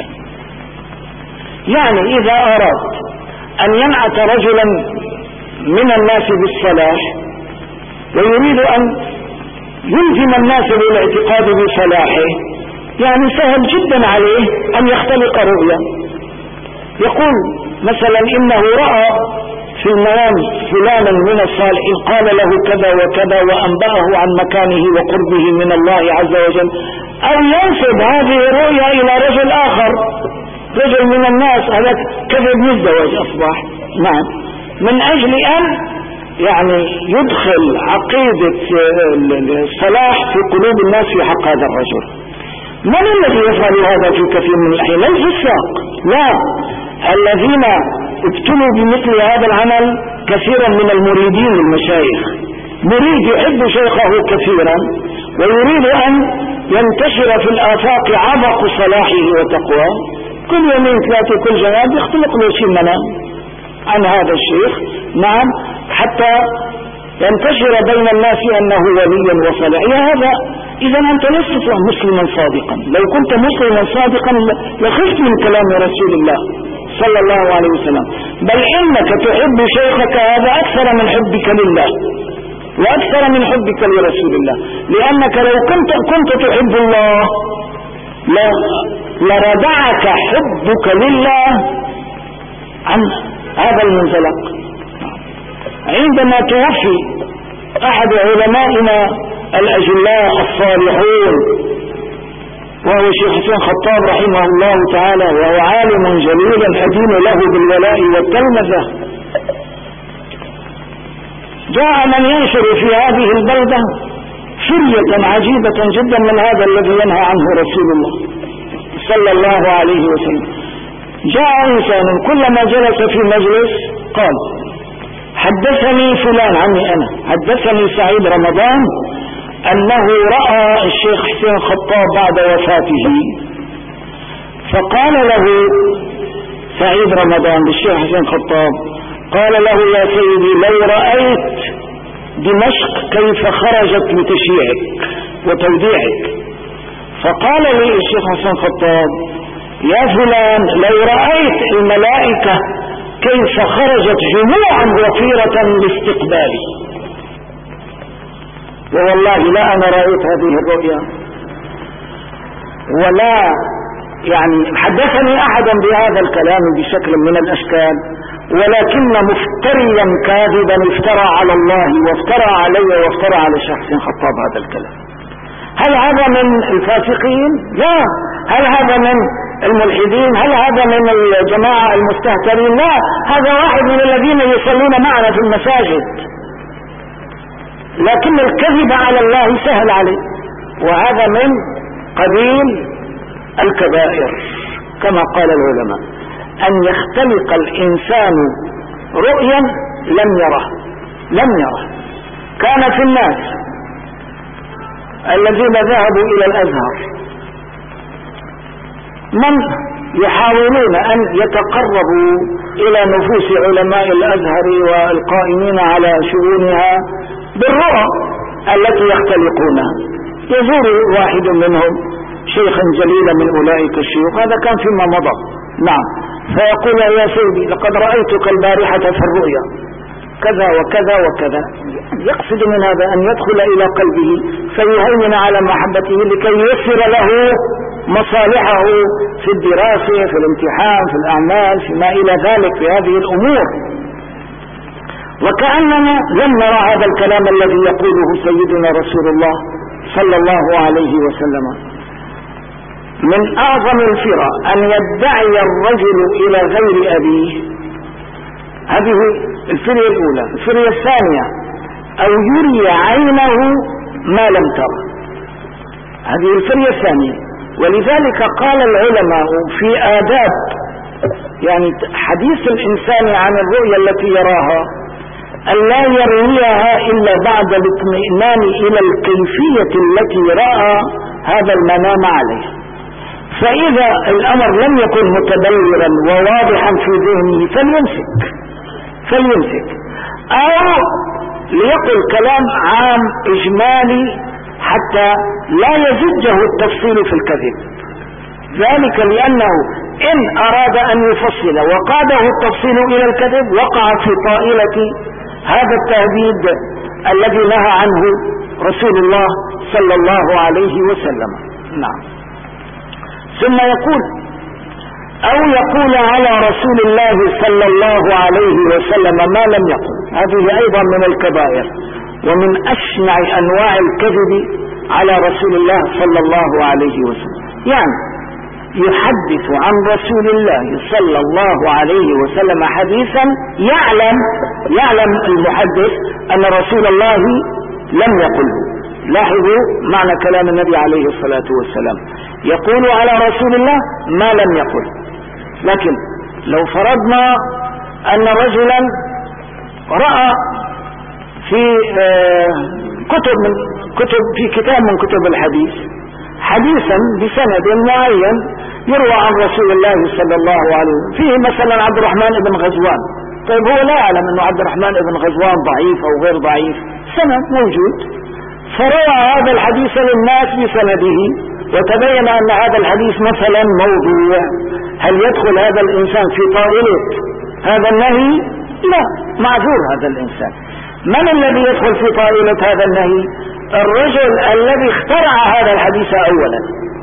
يعني إذا أراد أن ينعت رجلا من الناس بالصلاح ويريد أن يلزم الناس بالاعتقاد بصلاحه، يعني سهل جدا عليه أن يختلق رؤيا. يقول مثلا إنه رأى في المنام فلانا من الصالحين قال له كذا وكذا وأنبأه عن مكانه وقربه من الله عز وجل، أو ينسب هذه الرؤيا إلى رجل آخر، رجل من الناس. هذا كذب مزدوج أصبح. نعم. من أجل أن يعني يدخل عقيدة الصلاح في قلوب الناس في حق هذا الرجل. من الذي يفعل هذا في كثير من الأحيان؟ ليس الساق، لا، الذين ابتلوا بمثل هذا العمل كثيرا من المريدين للمشايخ. مريد يحب شيخه كثيرا ويريد أن ينتشر في الآفاق عبق صلاحه وتقواه، كل يومين ثلاثة كل جناب يختلق له شيء منام عن هذا الشيخ. نعم. حتى ينتشر بين الناس أنه ولي وصالح. يا هذا إذا أنت لست مسلما صادقا. لو كنت مسلما صادقا لخفت من كلام رسول الله صلى الله عليه وسلم. بل إنك تحب شيخك هذا أكثر من حبك لله وأكثر من حبك لرسول الله، لأنك لو كنت كنت تحب الله لردعك حبك لله عن هذا المنزلق. عندما توفي أحد علمائنا الأجلاء الصالحون وهو الشيخ حسين خطاب رحمه الله تعالى، وهو عالم جليل أدين له بالولاء والتلمذة، جاء من ينشر في هذه البلدة فرية عجيبة جدا من هذا الذي ينهى عنه رسول الله صلى الله عليه وسلم. جاء إنسان كلما جلس في مجلس قال حدثني فلان عني أنا، حدثني سعيد رمضان أنه رأى الشيخ حسين خطاب بعد وفاته، فقال له سعيد رمضان للشيخ حسين خطاب، قال له يا سيدي لو رأيت دمشق كيف خرجت لتشييعك وتوديعك. فقال لي الشيخ حسين خطاب يا فلان لو رأيت الملائكة كيف خرجت جموعا وفيرة لاستقبالي. ووالله لا أنا رأيت هذه الرؤيا ولا يعني حدثني أحدا بهذا الكلام بشكل من الأشكال، ولكن مفتريا كاذبا افترى على الله وافترى علي وافترى على شخص خطاب هذا الكلام. هل هذا من الفاسقين؟ لا. هل هذا من الملحدين؟ هل هذا من الجماعة المستهترين؟ لا، هذا واحد من الذين يصلون معنا في المساجد، لكن الكذب على الله سهل عليه، وهذا من قبيل الكبائر كما قال العلماء. أن يختلق الإنسان رؤيا لم يره لم يره. كان في الناس الذين ذهبوا إلى الأزهر من يحاولون أن يتقربوا إلى نفوس علماء الأزهر والقائمين على شؤونها بالرؤى التي يختلقونها. يزور واحد منهم شيخا جليلا من أولئك الشيوخ، هذا كان فيما مضى، نعم، فيقول يا سيدي لقد رأيتك البارحة في الرؤيا كذا وكذا وكذا، يقصد من هذا أن يدخل إلى قلبه فيهيمن على محبته لكي ييسر له مصالحه في الدراسة، في الامتحان، في الأعمال، فيما إلى ذلك في هذه الأمور. وكأننا لم نرى هذا الكلام الذي يقوله سيدنا رسول الله صلى الله عليه وسلم. من أعظم الفرع أن يدعي الرجل إلى غير أبيه، هذه الفرية الأولى. الفرية الثانية أو يري عينه ما لم ترى، هذه الفرية الثانية. ولذلك قال العلماء في آداب يعني حديث الإنسان عن الرؤيا التي يراها أن لا يرويها إلا بعد الاطمئنان إلى الكيفية التي رأى هذا المنام عليه. فإذا الأمر لم يكن متبلورا وواضحا في ذهنه فليمسك فليمسك أو ليقل كلام عام إجمالي حتى لا يزجه التفصيل في الكذب، ذلك لأنه إن أراد أن يفصل وقاده التفصيل إلى الكذب وقع في طائلة هذا التهديد الذي نهى عنه رسول الله صلى الله عليه وسلم. نعم. ثم يقول أو يقول على رسول الله صلى الله عليه وسلم ما لم يقل، هذه أيضا من الكبائر ومن أشنع أنواع الكذب على رسول الله صلى الله عليه وسلم. يعني يحدث عن رسول الله صلى الله عليه وسلم حديثا يعلم يعلم المحدث أن رسول الله لم يقله. لاحظوا معنى كلام النبي عليه الصلاة والسلام، يقول على رسول الله ما لم يقل. لكن لو فرضنا أن رجلا رأى في كتب من كتب في كتاب من كتب الحديث حديثا بسند معين يروى عن رسول الله صلى الله عليه وسلم فيه مثلا عبد الرحمن بن غزوان، طيب هو لا يعلم أنه عبد الرحمن بن غزوان ضعيف أو غير ضعيف، سند موجود، فروى هذا الحديث للناس بسنده وتبين أن هذا الحديث مثلا موضوع، هل يدخل هذا الإنسان في طائلة هذا النهي؟ لا، معذور هذا الإنسان. من الذي يدخل في طائلة هذا النهي؟ الرجل الذي اخترع هذا الحديث أولا،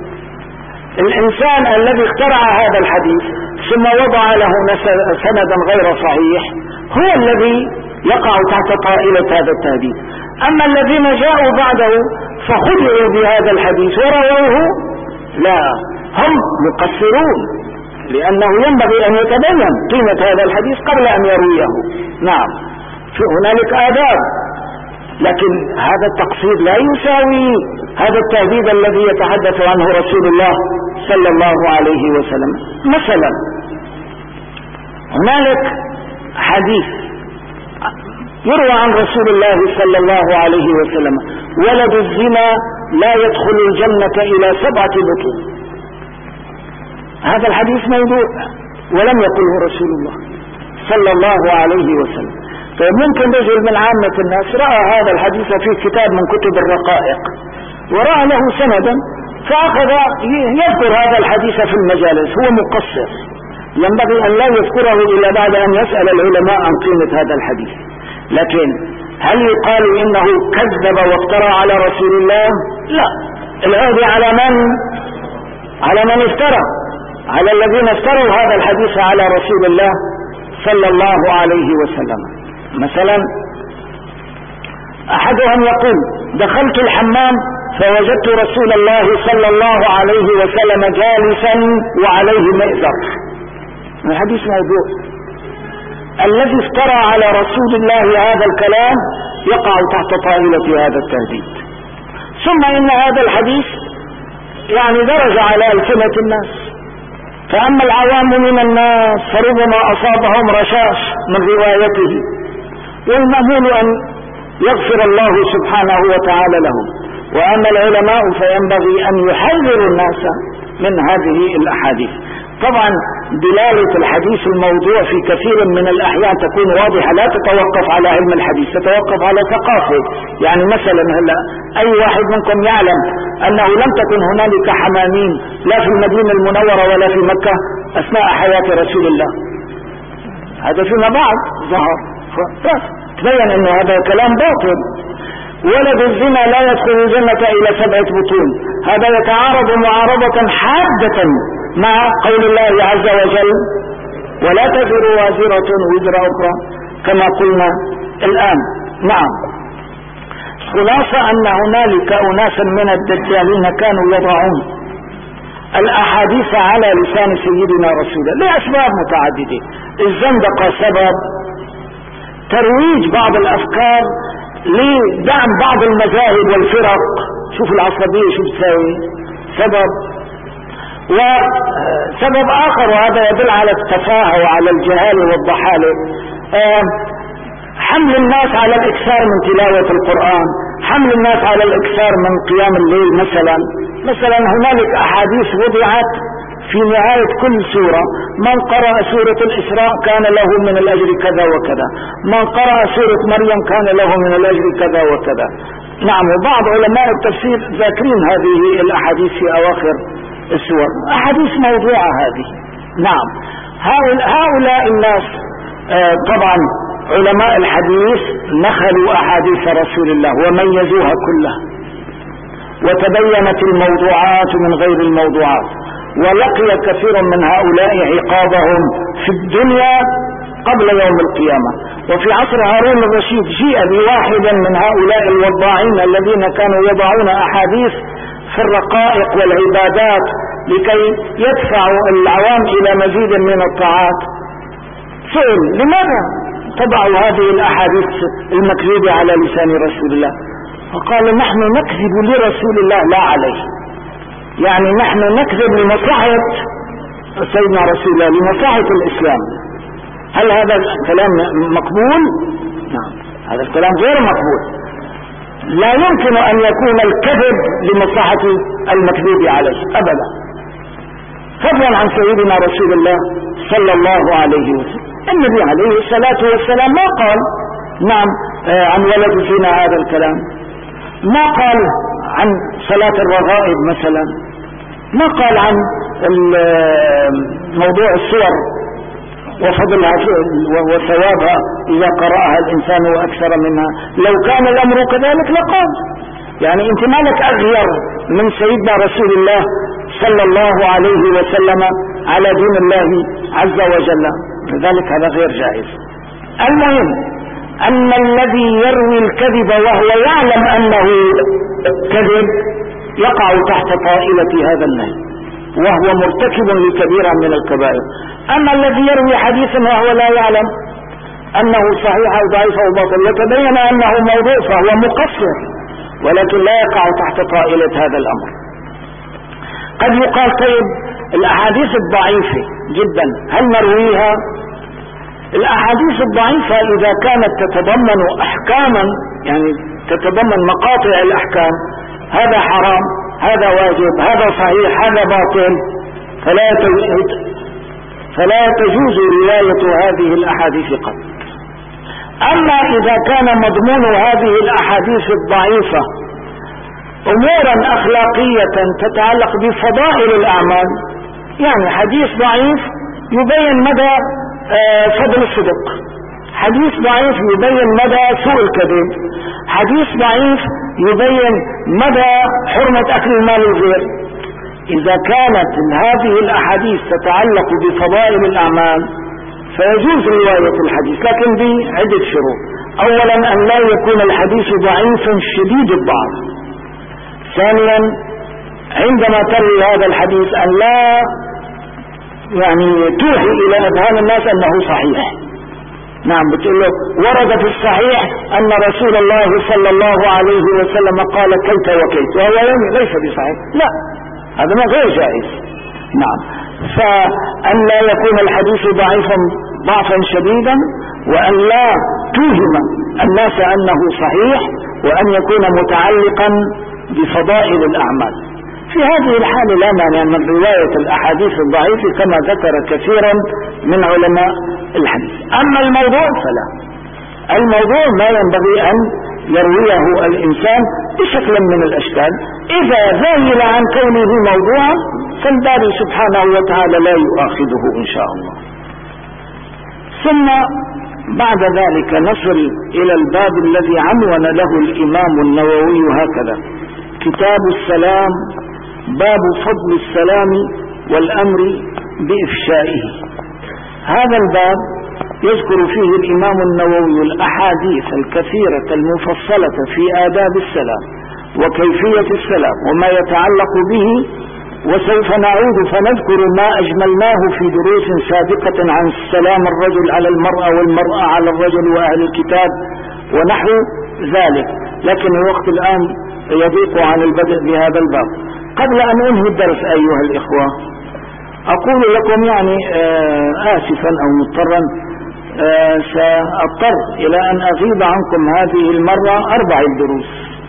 الإنسان الذي اخترع هذا الحديث ثم وضع له سندا غير صحيح هو الذي يقع تحت طائلة هذا التهديد. أما الذين جاءوا بعده فخدعوا بهذا الحديث ورووه، لا، هم مقصرون، لأنه ينبغي أن يتبين قيمة هذا الحديث قبل أن يرويه. نعم، هنالك آداب، لكن هذا التقصير لا يساوي هذا التهديد الذي يتحدث عنه رسول الله صلى الله عليه وسلم. مثلا هنالك حديث يروى عن رسول الله صلى الله عليه وسلم ولد الزنا لا يدخل الجنة إلى سبعة بطون، هذا الحديث موضوع ولم يقله رسول الله صلى الله عليه وسلم. طيب ممكن رجل من عامة الناس رأى هذا الحديث في كتاب من كتب الرقائق ورأى له سندا فأخذ يذكر هذا الحديث في المجالس، هو مقصر، ينبغي أن لا يذكره إلا بعد أن يسأل العلماء عن قيمة هذا الحديث. لكن هل يقال إنه كذب وافترى على رسول الله؟ لا، العهد على من؟ على من افترى، على الذين افتروا هذا الحديث على رسول الله صلى الله عليه وسلم. مثلا أحدهم يقول دخلت الحمام فوجدت رسول الله صلى الله عليه وسلم جالسا وعليه مئزر، الحديث موضوع. الذي افترى على رسول الله هذا الكلام يقع تحت طائلة هذا التهديد. ثم إن هذا الحديث يعني درج على ألسنة الناس، فأما العوام من الناس فربما أصابهم رشاش من روايته والمأمول أن يغفر الله سبحانه وتعالى لهم. وأما العلماء فينبغي أن يحذروا الناس من هذه الأحاديث. طبعا دلالة الحديث الموضوع في كثير من الأحيان تكون واضحة، لا تتوقف على علم الحديث، تتوقف على ثقافة. يعني مثلا هلا أي واحد منكم يعلم أنه لم تكن هنالك حمامين لا في المدينة المنورة ولا في مكة أثناء حياة رسول الله، هذا فيما بعد ظهر، تبين أنه هذا كلام باطل. ولد الزنا لا يدخل الجنة إلى سبعة بطون، هذا يتعارض معارضة حادة مع قول الله عز وجل ولا تزر وازرة وزر أخرى كما قلنا الآن. نعم، خلاصة أن هنالك أناسا من الدجالين كانوا يضعون الأحاديث على لسان سيدنا رسول الله لأسباب متعددة. الزندقة سبب، ترويج بعض الأفكار لدعم بعض المذاهب والفرق، شوف العصبية شو تساوي، سبب. وسبب آخر وهذا يدل على التفاهة وعلى الجهالة والضحالة، حمل الناس على الإكثار من تلاوة القرآن، حمل الناس على الإكثار من قيام الليل مثلا. مثلا هنالك أحاديث وضعت في نهاية كل سورة، من قرأ سورة الإسراء كان له من الأجر كذا وكذا، من قرأ سورة مريم كان له من الأجر كذا وكذا. نعم، وبعض علماء التفسير ذاكرين هذه الأحاديث في أواخر السور، أحاديث موضوعة هذه. نعم، هؤلاء الناس آه طبعا علماء الحديث نخلوا أحاديث رسول الله وميزوها كلها، وتبينت الموضوعات من غير الموضوعات، ولقي كثير من هؤلاء عقابهم في الدنيا قبل يوم القيامة. وفي عصر هارون الرشيد جيء بواحد من هؤلاء الوضاعين الذين كانوا يضعون أحاديث في الرقائق والعبادات لكي يدفعوا العوام إلى مزيد من الطاعات. سئل لماذا تضعوا هذه الأحاديث المكذوبة على لسان رسول الله؟ فقال نحن نكذب لرسول الله لا عليه، يعني نحن نكذب لمصلحة سيدنا رسول الله، لمصلحة الإسلام. هل هذا الكلام مقبول؟ نعم، هذا الكلام غير مقبول. لا يمكن أن يكون الكذب لمصلحة المكذوب عليه أبدا، فضلا عن سيدنا رسول الله صلى الله عليه وسلم. النبي عليه الصلاة والسلام ما قال نعم عن ولد الزنا هذا الكلام، ما قال عن صلاة الرغائب مثلا، ما قال عن موضوع الصور وفضلها وثوابها إذا قرأها الإنسان وأكثر منها. لو كان الأمر كذلك لقال، يعني انت مالك أغير من سيدنا رسول الله صلى الله عليه وسلم على دين الله عز وجل، لذلك هذا غير جائز. المهم أن الذي يروي الكذب وهو يعلم أنه كذب يقع تحت طائلة هذا النهي، وهو مرتكب لكبيرة من الكبائر. أما الذي يروي حديثا وهو لا يعلم أنه صحيح أو ضعيف أو باطل، يتبين أنه موضوع فهو مقصر، ولكن لا يقع تحت طائلة هذا الأمر. قد يقال طيب الأحاديث الضعيفة جدا هل نرويها؟ الأحاديث الضعيفة إذا كانت تتضمن أحكاما، يعني تتضمن مقاطع الأحكام، هذا حرام، هذا واجب، هذا صحيح، هذا باطل، فلا فلا تجوز رواية هذه الأحاديث قط. أما إذا كان مضمون هذه الأحاديث الضعيفة أمورا أخلاقية تتعلق بفضائل الأعمال، يعني حديث ضعيف يبين مدى فضل الصدق، حديث ضعيف يبين مدى سوء الكذب، حديث ضعيف يبين مدى حرمة أكل المال الغير. إذا كانت هذه الأحاديث تتعلق بفضائل الأعمال فيجوز رواية الحديث، لكن بعدة شروط. أولا أن لا يكون الحديث ضعيفا شديد الضعف. ثانيا عندما تروي هذا الحديث أن لا يعني توحي إلى أذهان الناس أنه صحيح. نعم، بتقول له ورد في الصحيح أن رسول الله صلى الله عليه وسلم قال كيت وكيت، وهو يعني ليس بصحيح، لا، هذا ما غير جائز. نعم، فأن لا يكون الحديث ضعيفا ضعفا شديدا، وأن لا توهم الناس أنه صحيح وأن يكون متعلقا بفضائل الأعمال. في هذه الحالة لا مانع من رواية الأحاديث الضعيفة كما ذكر كثيرا من علماء الحديث. أما الموضوع فلا، الموضوع ما ينبغي أن يرويه الإنسان بشكل من الأشكال. إذا ذهل عن كونه موضوعا فالباري سبحانه وتعالى لا يؤاخذه إن شاء الله. ثم بعد ذلك نصل إلى الباب الذي عنون له الإمام النووي هكذا: كتاب السلام، باب فضل السلام والأمر بإفشائه. هذا الباب يذكر فيه الإمام النووي الأحاديث الكثيرة المفصلة في آداب السلام وكيفية السلام وما يتعلق به، وسوف نعود فنذكر ما أجملناه في دروس سابقة عن السلام الرجل على المرأة والمرأة على الرجل وأهل الكتاب ونحو ذلك، لكن الوقت الآن يضيق عن البدء بهذا الباب. قبل أن أنهي الدرس أيها الإخوة أقول لكم يعني آسفا أو مضطرا سأضطر إلى أن أغيب عنكم هذه المرة أربع دروس،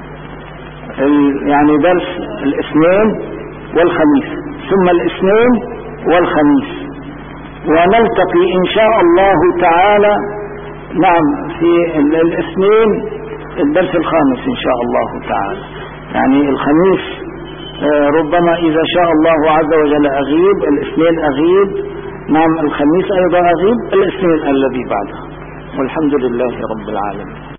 يعني درس الاثنين والخميس ثم الاثنين والخميس، ونلتقي إن شاء الله تعالى نعم في الاثنين الدرس الخامس إن شاء الله تعالى. يعني الخميس ربما إذا شاء الله عز وجل أغيب، الاثنين أغيب، نعم الخميس أيضا أغيب، الاثنين الذي بعده، والحمد لله رب العالمين.